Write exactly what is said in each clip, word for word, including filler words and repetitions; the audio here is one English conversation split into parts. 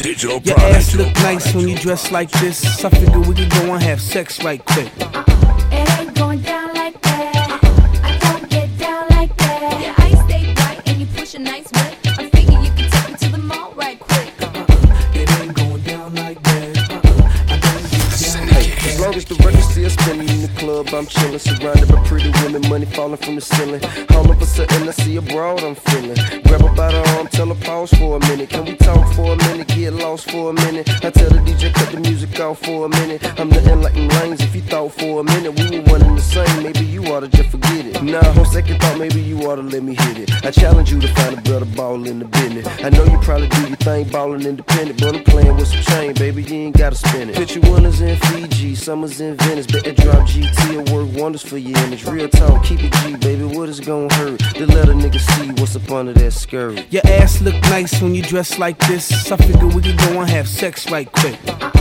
Digital Your product. ass look nice when you dress like this. I figure we could go and have sex right quick. It ain't going down like that. I don't get down like that. Your eyes stay bright and you push a nice whip. I figure you can take me to the mall right quick. It ain't going down like that. I don't get down like that. As long as the record's still spinning in the club, I'm chillin', surrounded by pretty women, money falling from the ceiling. All of a sudden I see a broad I'm feeling. Grab her by the arm, tell her pause for a minute. Can we talk for a minute, get lost for a minute? I tell the D J cut the music off for a minute. I'm nothing like them lanes, if you thought for a minute we were one and the same, maybe you oughta just forget it. Nah, on second thought, maybe you oughta let me hit it. I challenge you to find a better ball in the business. I know you probably do your thing ballin' independent, but I'm playing with some chain, baby, you ain't gotta spin it. Picture winters in Fiji, summers in Venice, bet that drop G T will work wonders for your image. Real talk, keep it G, baby, what is gonna hurt? To let a nigga see what's up under that skirt. Your ass look nice when you dress like this. I figure we could go and have sex right quick.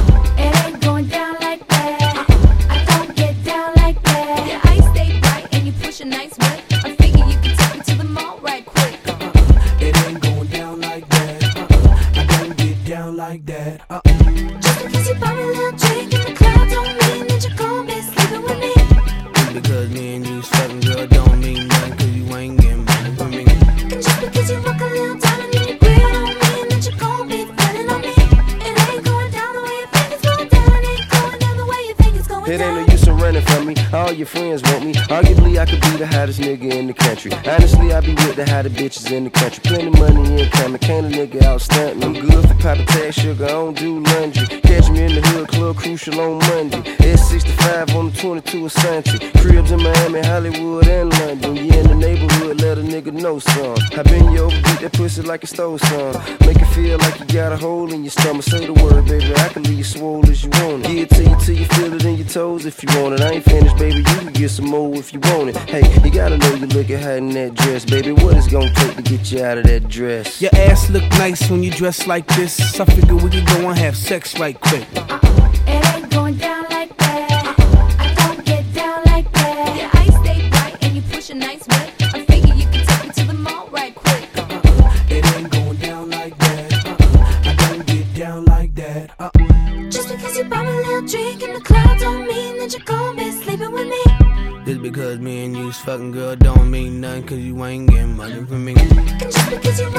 It ain't going down like that. I don't get down like that. Your eyes stay bright and you push a nice whip. I figure you can take me to the mall right quick. It ain't going down like that. I don't get down like that. Just because you buy me a little drink in the club don't mean that you're gon' be sleeping with me. Because me and you fucking girl don't mean nothing, cause you ain't getting money from me. And just because you rock a little diamond in your grill don't mean that you're gon' be feeling on me. It ain't going down the way you think it's going down. It ain't going down the way you think it's going It down. ain't no use in running from me. All your friends want me. Arguably, I could be the hottest nigga in the country. Honestly, I be with the hottest bitches in the country. Plenty money incoming. Can't a nigga outstunt me. I'm good for Papa Tag Sugar. I don't do laundry. Catch me in the hood club crucial on Monday. S sixty-five on the twenty-two of Santi. Cribs in Miami, Hollywood, and London. You in the neighborhood, let a nigga know some. I been you over, beat that pussy like it stole some. Make it feel like you got a hole in your stomach. Say the word, baby. I can leave you swole as you want it. Give it to you till you feel it in your toes if you want it. I ain't finished, baby. You can get some more if you want it. Hey, you gotta know you looking hot in that dress, baby. What it's gonna take to get you out of that dress? Your ass look nice when you dress like this. I figure we could go and have sex right quick. It ain't going down like that. I don't get down like that. Your eyes stay bright and you push a nice whip. I figure you can take me to the mall right quick. It ain't going down like that. I don't get down like that. Just because you buy me a little drink in the club don't mean that you're gon' be sleeping with me. Just because me and you's fucking girl don't mean nothing, cause you ain't getting money from me. And just because you